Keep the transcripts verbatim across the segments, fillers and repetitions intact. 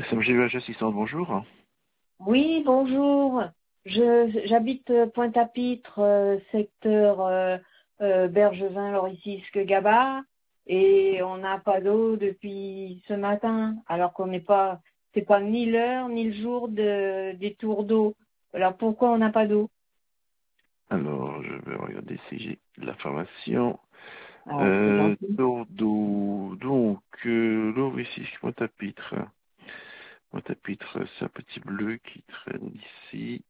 S M G U H assistante, bonjour. Oui, bonjour. Je j'habite euh, Pointe-à-Pitre, euh, secteur euh, euh, Bergevin, Loricisque, Gabas, et on n'a pas d'eau depuis ce matin, alors qu'on n'est pas, c'est pas ni l'heure ni le jour de, des tours d'eau. Alors pourquoi on n'a pas d'eau? Alors, je vais regarder si j'ai de l'information. Ah, c'est Euh, gentil. Bordeaux, donc, euh, Loricisque, Pointe-à-Pitre. Pointe-à-Pitre, c'est un petit bleu qui traîne ici.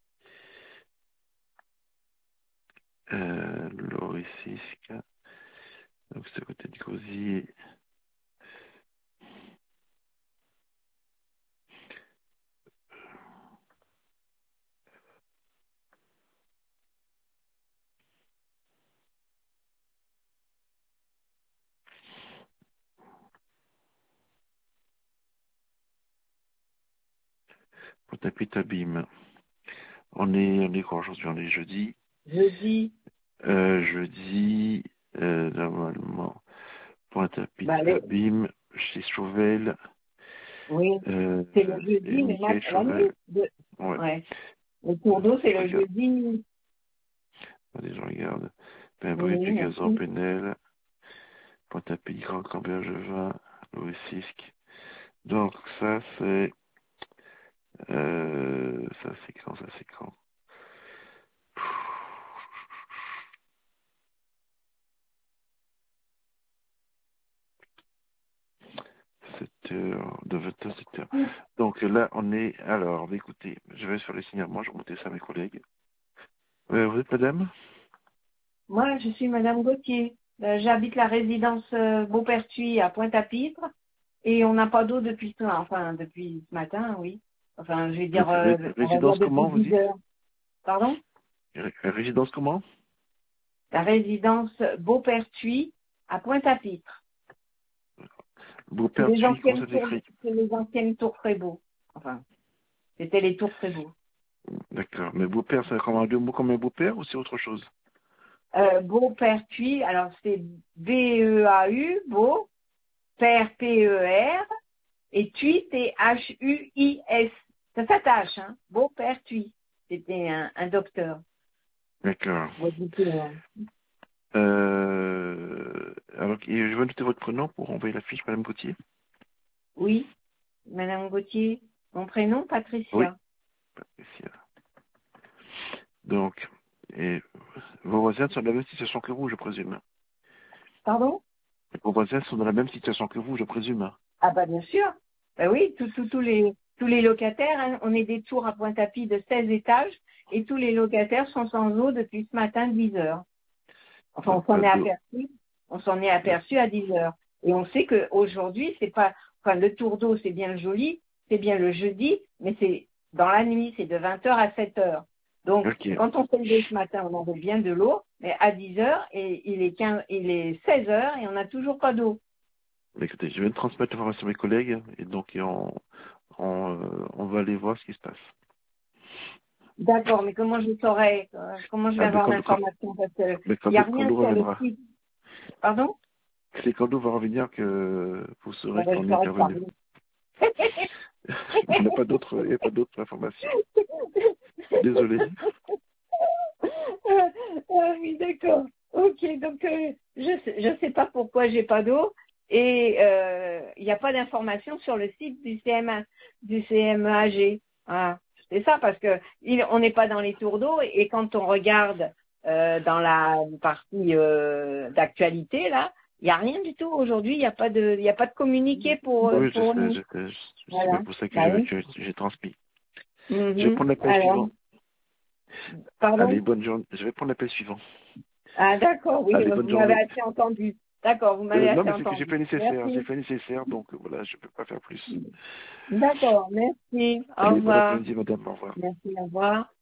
Euh, Loricisque, donc c'est à côté de Gosier. Pointe-à-Pitre, Abîme. On est, on est quoi aujourd'hui? On est jeudi. Jeudi, Euh, jeudi, euh, normalement, bah, Pointe-à-Pitre, les- Abîme, chez Chauvel, oui, euh, c'est le et jeudi, mais ma- Michael la nuit. Chauvel. De, Ouais. ouais, le tour d'eau, c'est Je le regarde. jeudi nuit. Allez, je regarde. Bain-Brie Oui, du Gazon, merci. Penel, Pointe-à-Pitre, Grand Cambergevin, Louis-Cisque. Donc, ça, c'est, euh, ça, c'est quand, ça, c'est quand? sept heures, de vingt heures, sept heures. Donc, là, on est, alors, écoutez, je vais sur les signalements, je vais remonter ça à mes collègues. Euh, vous êtes madame? Moi, je suis Madame Gauthier. Euh, J'habite la résidence euh, Beaupertuis à Pointe-à-Pitre et on n'a pas d'eau depuis ce, enfin depuis ce matin, oui. Enfin, je vais dire, euh, Ré- on va dire Résidence depuis comment, vous dix dites? heures. Pardon? Ré- Résidence comment? La résidence Beaupertuis à Pointe-à-Pitre. C'est les Beaupertuis, comment anciennes ça tours, s'écrit? c'est les anciennes tours Trébeau. Enfin, c'était les tours Trébeau. D'accord. Mais beau-père, c'est comme un deux mots comme un beau-père ou c'est autre chose? Euh, Beaupertuis, alors c'est B E A U, Beau, Père P E R, et Thuit, c'est H U I S. Ça s'attache, hein. Beaupertuis. C'était un, un docteur. D'accord. Bon, c'était, euh, Euh, alors, et je vais noter votre prénom pour envoyer la fiche, Madame Gauthier. Oui, Madame Gauthier. Mon prénom, Oui. Patricia. Patricia. Donc, et vos voisins sont dans la même situation que vous, je présume. Pardon? Vos voisins sont dans la même situation que vous, je présume. Ah bah bien sûr. Bah oui, tous tous tous les tous les locataires, hein, on est des tours à Pointe-à-Pitre de seize étages et tous les locataires sont sans eau depuis ce matin dix heures. Enfin, on Donc, s'en pas est d'eau. aperçu, on s'en est aperçu à dix heures. Et on sait qu'aujourd'hui, c'est pas, enfin, le tour d'eau, c'est bien joli, c'est bien le jeudi, mais c'est dans la nuit, c'est de vingt heures à sept heures. Donc, Ok. quand on s'est levé ce matin, on avait bien de l'eau, mais à dix heures, et il est quinze, il est seize heures et on n'a toujours pas d'eau. Écoutez, je vais transmettre l'information à mes collègues et donc on, on, euh, on va aller voir ce qui se passe. D'accord, mais comment je saurais, euh, comment je vais Ah, mais avoir quand, quand, l'information? Parce qu'il mais quand, n'y a quand rien l'eau sur le reviendra. site. Pardon? C'est quand l'eau va revenir que vous Ben, saurez ben, je qu'on est saurais pas. intervenu. Il n'y a pas d'autre, il n'y a pas d'autre information. Désolé. Euh, ah oui, d'accord. Ok, donc euh, je sais, je sais pas pourquoi j'ai pas d'eau et euh, il n'y a pas d'information sur le site du C M A, du C M A G. Ah, c'est ça parce que il- on n'est pas dans les tours d'eau et quand on regarde euh, dans la partie euh, d'actualité là, il n'y a rien du tout aujourd'hui. Il n'y a pas de, il y a pas de communiqué pour Oui, je pour sais, nous. je sais. C'est bien Voilà. pour ça que Bah je- oui. que j'ai transmis. Je vais Mhm. prendre l'appel Alors, suivant. pardon. Allez, bonne journée. Je vais prendre l'appel suivant. Ah, d'accord, oui, Allez, vous bonne m'avez journée. assez entendu. D'accord, vous m'avez Euh, non, assez mais c'est que j'ai entendu. fait nécessaire. J'ai Merci. fait nécessaire, donc euh, voilà, je peux pas faire plus. D'accord, merci. Au Allez, bon revoir. après-midi, madame. Au revoir. Merci, au revoir.